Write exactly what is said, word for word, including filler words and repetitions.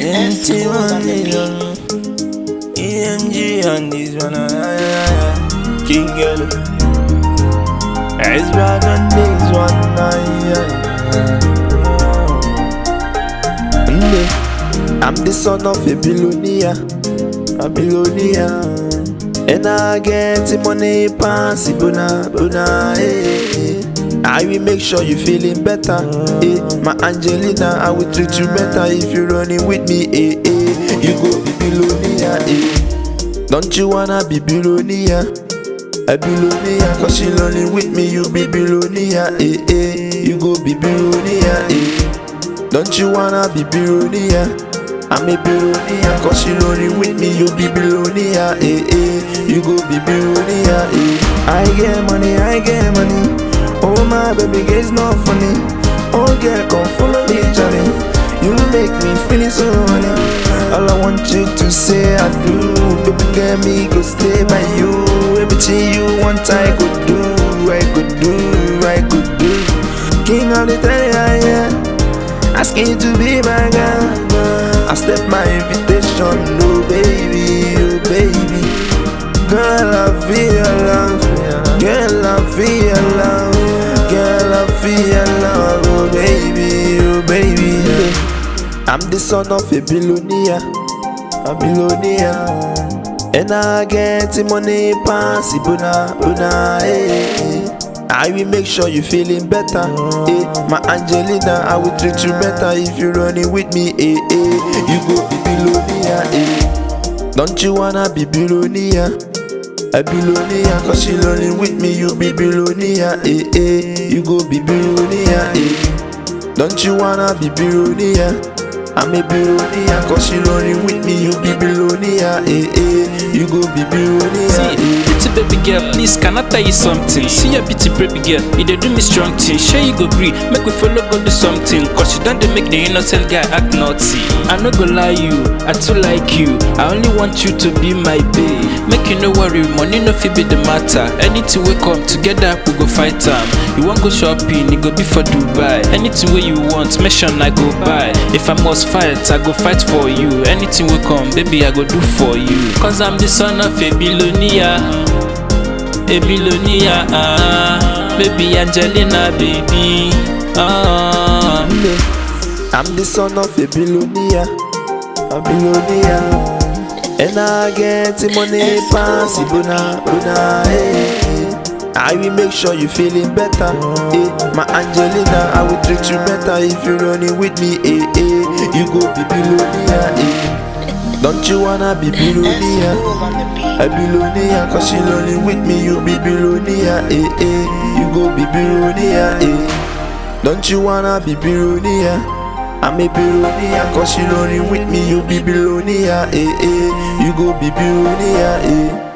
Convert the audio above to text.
Empty money, E M G on this one, uh, yeah, yeah. King Girl, it's back on this one, uh, yeah, yeah. I'm the son of a billionaire, a billionaire. And I get the money pass it, bona, bona, eh, eh. I will make sure you feeling better, eh. My Angelina, I will treat you better if you running with me, eh, eh. You go be billionaire, eh. Don't you wanna be billionaire? A billionaire, cause you running with me, you be billionaire, eh, eh. You go be billionaire, eh. Don't you wanna be billionaire? I'm a billionaire, cause you running with me, you be billionaire, eh, eh. You go be billionaire, eh. I get money, I get money. Oh my baby girl, it's not funny. Oh girl, come follow me, Johnny. You make me feel so honey. All I want you to say I do. Baby girl, me go stay by you. Everything you want I could do, I could do, I could do. King of the terrier, yeah. Asking you to be my girl. I step my invitation, no baby, oh baby. Girl, I feel love, girl, I feel love, girl, I feel love, oh baby, oh baby. I'm the son of a billionaire, a billionaire. And I get the money pass it, bona, bona, eh, eh. I will make sure you feeling better, eh. My Angelina, I will treat you better if you running with me, eh, eh. You go be billionaire, eh. Don't you wanna be billionaire? A billionaire, cause you running with me, you be billionaire, eh, eh. You go be billionaire, eh. Don't you wanna be billionaire? I'm a billionaire, cause you running with me, you be billionaire, eh, eh. You go be billionaire, eh. Beauty baby girl, please can I tell you something? See your beauty baby girl, you dey do me strong thing. Sure you go agree, make we follow go do something. Cause you don't dey make the innocent guy act naughty. I no go lie you, I too like you. I only want you to be my babe. Make you no worry, money no fit be the matter. Anything we come together, we go fight time. You want go shopping, it go be for Dubai. Anything where you want, mention I go buy. If I must fight, I go fight for you. Anything we come, baby, I go do for you. Cause I'm the son of a billionaire, a billionaire, ah, baby Angelina, baby, ah. I'm the son of a billionaire, a billionaire. And I get the money pass it, bona, bona, eh, eh. I will make sure you feeling better, eh. My Angelina, I will treat you better if you running with me, eh, eh. You go be billionaire, eh. Don't you wanna be billionaire? A billionaire, cause you running with me, you be billionaire, eh, eh. You go be billionaire, eh. Don't you wanna be billionaire? I'm a billionaire, cause you running with me, you be billionaire, eh, eh. You go be billionaire, eh.